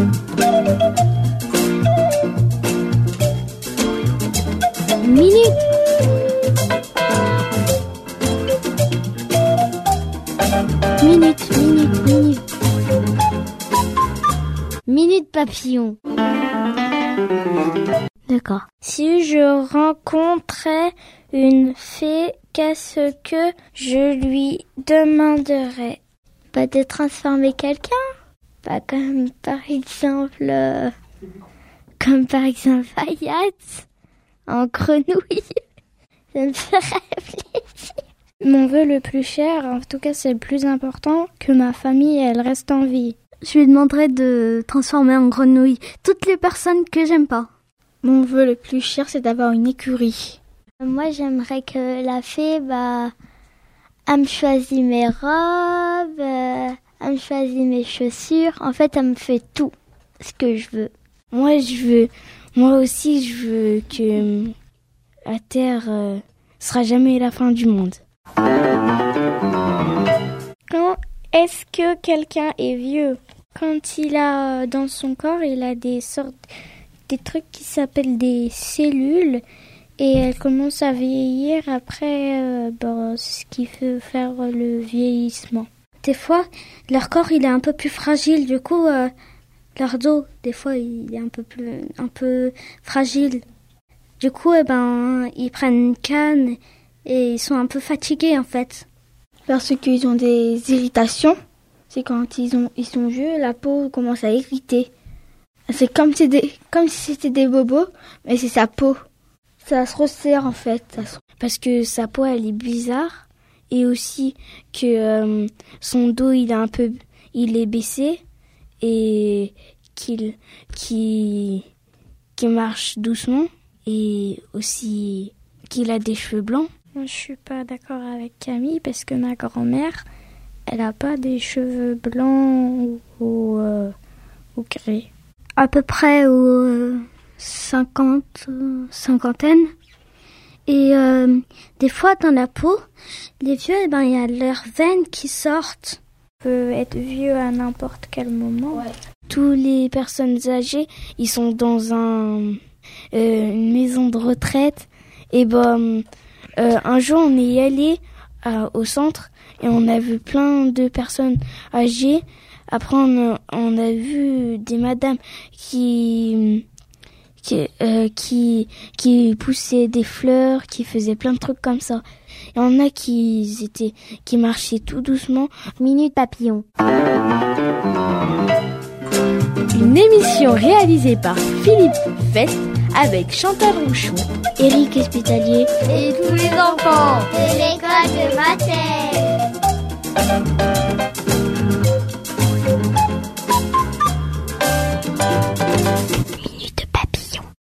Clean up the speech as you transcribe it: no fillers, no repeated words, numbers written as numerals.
Minute. Minute papillon. D'accord. Si je rencontrais une fée, qu'est-ce que je lui demanderais? Pas de transformer quelqu'un? Pas comme par exemple Hayat en grenouille. Ça me fait réfléchir. Mon vœu le plus cher, en tout cas c'est le plus important, que ma famille elle reste en vie. Je lui demanderais de transformer en grenouille toutes les personnes que j'aime pas. Mon vœu le plus cher, c'est d'avoir une écurie. Moi, j'aimerais que la fée, elle me choisit mes robes, elle me choisit mes chaussures. En fait, elle me fait tout ce que je veux. Moi aussi, je veux que la Terre sera jamais la fin du monde. Quand est-ce que quelqu'un est vieux? Quand il a dans son corps, il a des trucs qui s'appellent des cellules et elles commencent à vieillir après ce qui fait faire le vieillissement. Des fois, leur corps il est un peu plus fragile, du coup leur dos des fois il est un peu fragile. Du coup ils prennent une canne et ils sont un peu fatigués en fait. Parce qu'ils ont des irritations, c'est quand ils sont vieux, la peau commence à irriter. C'est comme si c'était des bobos, mais c'est sa peau. Ça se resserre en fait. Parce que sa peau elle est bizarre et aussi que son dos il est baissé et qu'il marche doucement et aussi qu'il a des cheveux blancs. Moi, je suis pas d'accord avec Camille parce que ma grand-mère elle a pas des cheveux blancs ou gris. À peu près aux cinquantaine. Et des fois, dans la peau, les vieux, il y a leurs veines qui sortent. On peut être vieux à n'importe quel moment. Ouais. Tous les personnes âgées, ils sont dans une maison de retraite. Et un jour, on est allé au centre et on a vu plein de personnes âgées. Après, on a vu des madames qui poussaient des fleurs, qui faisaient plein de trucs comme ça. Il y en a qui marchaient tout doucement. Minute papillon. Une émission réalisée par Philippe Fest avec Chantal Rouchon, Éric Hospitalier et tous les enfants de l'école de Mattel.